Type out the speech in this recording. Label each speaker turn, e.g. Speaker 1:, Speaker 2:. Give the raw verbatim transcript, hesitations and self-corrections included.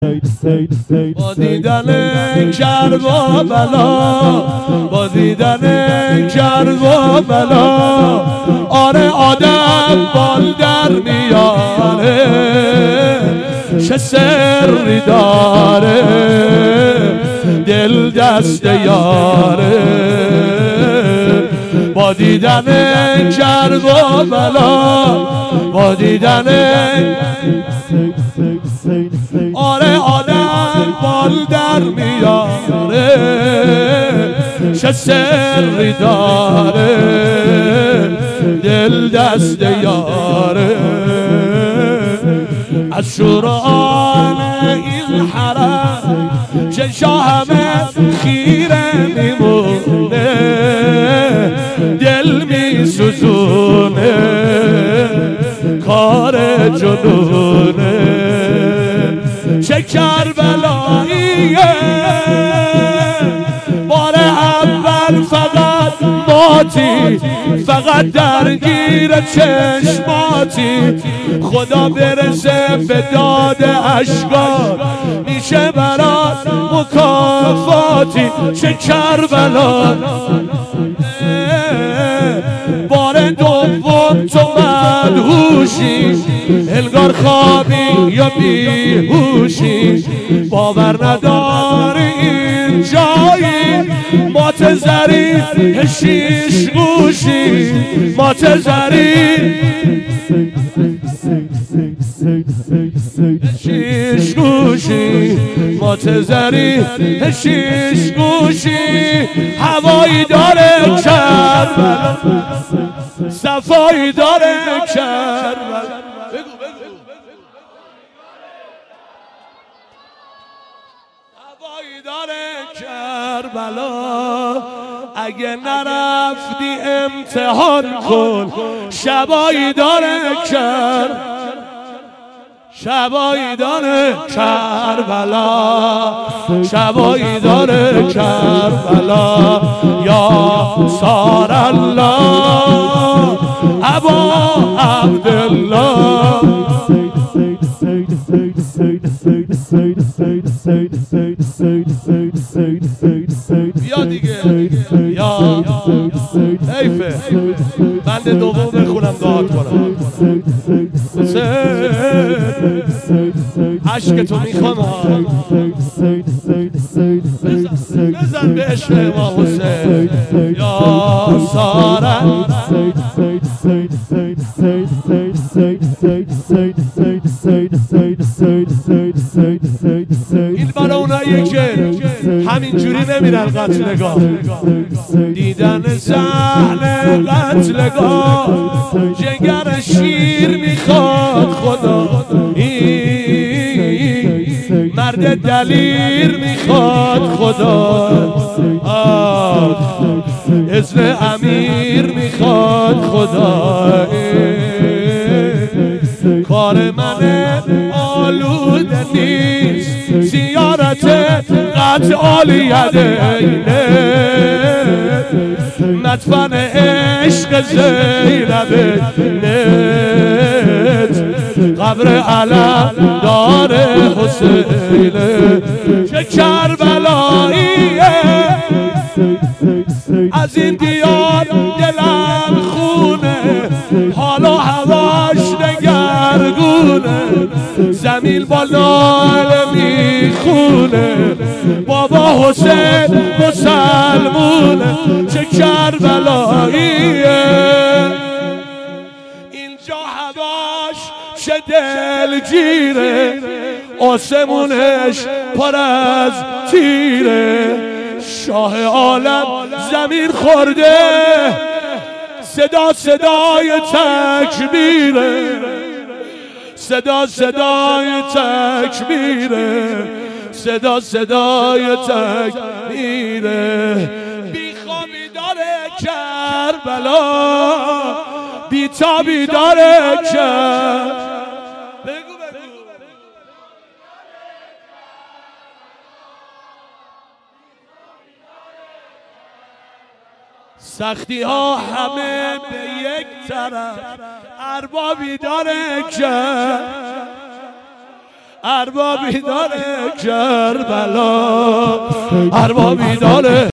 Speaker 1: با دیدن کرب و بلا، با دیدن کرب و بلا، آره آدم بال در میاره، چه سری داره دل دست یاره. با دیدن کرب و بلا، با دیدن آره آدم بال در میاره، چه سری داره دل دست یاره. از شوران این حرم چشا همه خیره میمونه، دل میسوزونه کار جنونه. چه کربلاییه بار اول فقط ماتی، فقط درگیر چشماتی. خدا برسه به داد اشکار میشه برات مکافاتی. چه کربلا بار دوم تو مدهوشی، انگار خوابی یا بیهوشی. باور نداری این جایی مات زری شیش گوشی، مات زری شیش گوشی، مات زری شیش گوشی. هوایی داره کربلا، صفایی داره کربلا. بگو بگو. هوایی داره کربلا، اگه نرفتی امتحان کن. شبایی داره کربلا، شبایی داره کربلا، شبایی داره کربلا. یا سار الله ابا عبدالله. بیا دیگه یا حیفه بند دوم بخونم دعا کنم. عشق تو میخوام بزن به عشق امام حسین. یا سارا این برای اونایی که همینجوری نمیرن قتلگاه، دیدن صحنه قتلگاه جگر شیر میخواد خدا. این مرد دلیر میخواد خدا، اذن امیر میخواد خدا. کار من آلوده نیست، زیارت قطع عالیدینه، مدفن عشق زینب نت، قبر علم دار حسینه. چه کربلاییه از این دیار دلم خونه، حالا هواش دگرگونه، زمین با لاله میخونه، بابا حسین مسلمونه. چه کربلاییه اینجا هواش چه دلگیره، آسمونش پر از تیره. شاه عالم زمین خورده، صدا صدای تکبیره، صدا صدای تکبیره، صدا صدای تکبیره. بی خوابی داره کربلا، بی تابی داره کربلا. سختی ها همه به یک طرف، اربابی داره که اربابی داره کربلا اربابی داره